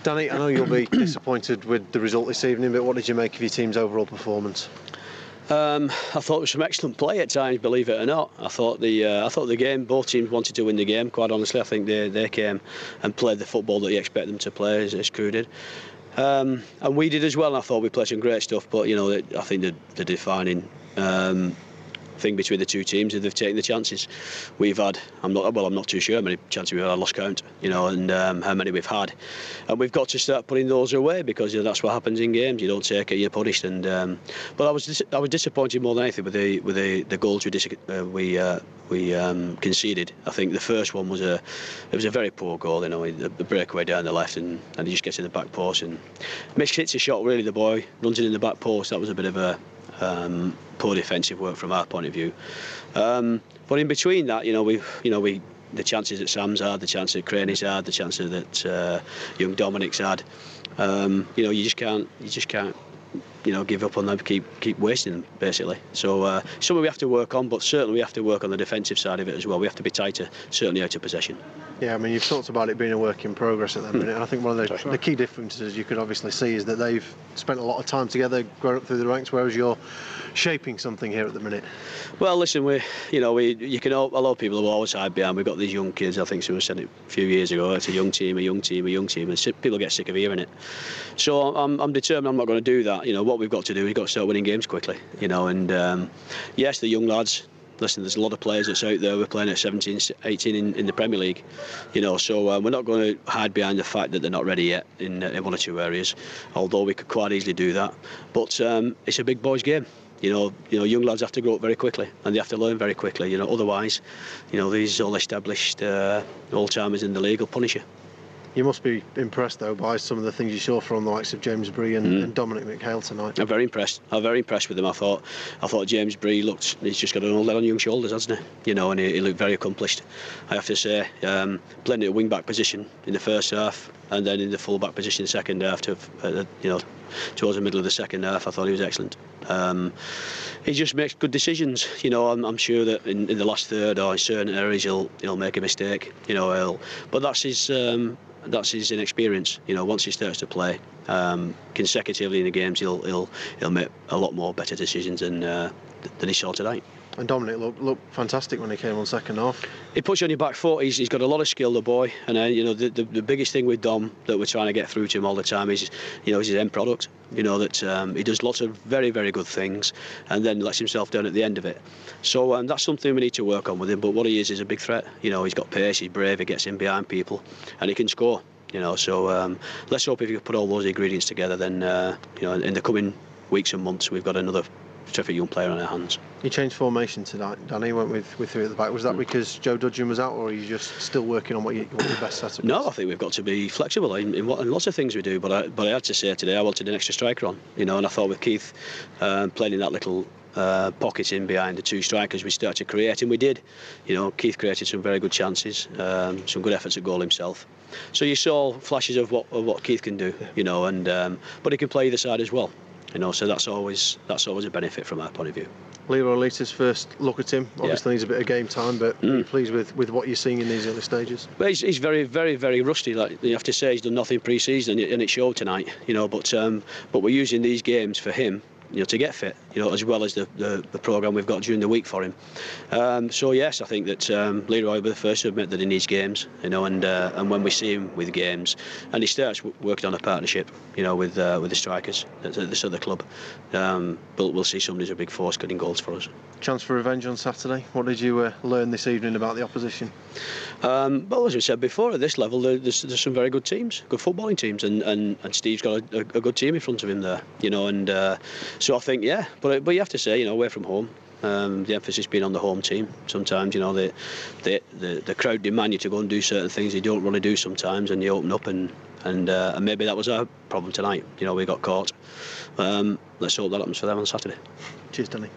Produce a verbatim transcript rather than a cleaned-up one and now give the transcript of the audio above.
Danny, I know you'll be disappointed with the result this evening, but what did you make of your team's overall performance? Um, I thought it was some excellent play at times, believe it or not. I thought the uh, I thought the game, both teams wanted to win the game. Quite honestly, I think they they came and played the football that you expect them to play, as, as Crewe did. Um, and we did as well. And I thought we played some great stuff, but you know, I think the, the defining um, thing between the two teams is they've taken the chances. We've had, I'm not well, I'm not too sure how many chances we've had. I lost count, you know, and um, how many we've had, and we've got to start putting those away because you know, that's what happens in games. You don't take it, you're punished. And um, but I was dis- I was disappointed more than anything with the with the, the goals we dis- uh, we uh, we um, conceded. I think the first one was a it was a very poor goal. You know, the, the breakaway down the left, and, and he just gets in the back post and Mitch hits a shot. Really, the boy runs it in the back post. That was a bit of a Um, poor defensive work from our point of view. Um, but in between that, you know, we, you know, we the chances that Sam's had, the chance that Craney's had, the chances that uh, young Dominic's had. Um, you know, you just can't, you just can't, you know, give up on them, keep keep wasting them basically. So uh, something we have to work on, but certainly we have to work on the defensive side of it as well. We have to be tighter, certainly out of possession. Yeah, I mean, you've talked about it being a work in progress at the minute, and I think one of the, the key differences you could obviously see is that they've spent a lot of time together, grown up through the ranks, whereas you're shaping something here at the minute. Well, listen, we, you know, we, you can, a lot of people will always hide behind. We've got these young kids. I think someone said it a few years ago. It's a young team, a young team, a young team, and people get sick of hearing it. So I'm, I'm determined. I'm not going to do that. You know, what we've got to do, we've got to start winning games quickly. You know, and um, yes, the young lads. Listen, there's a lot of players that's out there. We're playing at seventeen, eighteen in, in the Premier League, you know. So uh, we're not going to hide behind the fact that they're not ready yet in, uh, in one or two areas. Although we could quite easily do that, but um, it's a big boys' game. You know, you know, young lads have to grow up very quickly, and they have to learn very quickly. You know, otherwise, you know, these all-established uh, old-timers in the league will punish you. You must be impressed, though, by some of the things you saw from the likes of James Bree and, mm. and Dominic McHale tonight. I'm very impressed. I'm very impressed with him. I thought, I thought James Bree looked. He's just got an old head on young shoulders, hasn't he? You know, and he, he looked very accomplished. I have to say, um, playing at a wing-back position in the first half, and then in the full-back position in the second half, to uh, you know, towards the middle of the second half, I thought he was excellent. Um, he just makes good decisions. You know, I'm, I'm sure that in, in the last third or in certain areas he'll he'll make a mistake. You know, he'll, but that's his. Um, That's his inexperience. You know, once he starts to play um, consecutively in the games, he'll he'll he'll make a lot more better decisions than uh, than he saw tonight. And Dominic looked, looked fantastic when he came on second half. He puts you on your back foot. He's, he's got a lot of skill, the boy. And uh, you know, the, the the biggest thing with Dom that we're trying to get through to him all the time is, you know, is his end product. You know that um, he does lots of very very good things, and then lets himself down at the end of it. So um, that's something we need to work on with him. But what he is is a big threat. You know, he's got pace, he's brave, he gets in behind people, and he can score. You know, so um, let's hope if you put all those ingredients together, then uh, you know, in the coming weeks and months, we've got another terrific young player on our hands. You changed formation tonight, Danny. You went with, with three at the back. Was that mm. because Joe Dudgeon was out, or are you just still working on what, you, what your best setup no, is? I think we've got to be flexible in, in, what, in lots of things we do. But I, but I had to say today, I wanted an extra striker on. You know, and I thought with Keith um, playing in that little uh, pocket in behind the two strikers, we started to create, and we did. You know, Keith created some very good chances, um, some good efforts at goal himself. So you saw flashes of what of what Keith can do. Yeah. You know, and um, but he can play either side as well. You know, so that's always that's always a benefit from our point of view. Leroy Lita's first look at him. Obviously, yeah. needs a bit of game time, but mm. are you pleased with, with what you're seeing in these early stages? Well, he's, he's very, very, very rusty. Like you have to say, he's done nothing pre-season, and it showed tonight. You know, but um, but we're using these games for him, you know, to get fit, you know, as well as the, the, the programme we've got during the week for him. Um, so yes, I think that um, Leroy will be the first to admit that he needs games, you know, and uh, and when we see him with games, and he starts w- working on a partnership, you know, with uh, with the strikers at this other club, um, but we'll see somebody who's a big force getting goals for us. Chance for revenge on Saturday. What did you uh, learn this evening about the opposition? Um, well, as we said before, at this level, there's, there's some very good teams, good footballing teams, and, and, and Steve's got a, a good team in front of him there, you know, and uh, so I think, yeah, but but you have to say, you know, away from home, um, the emphasis being on the home team. Sometimes, you know, the, the the the crowd demand you to go and do certain things you don't really do sometimes, and you open up, and and, uh, and maybe that was our problem tonight. You know, we got caught. Um, let's hope that happens for them on Saturday. Cheers, Danny.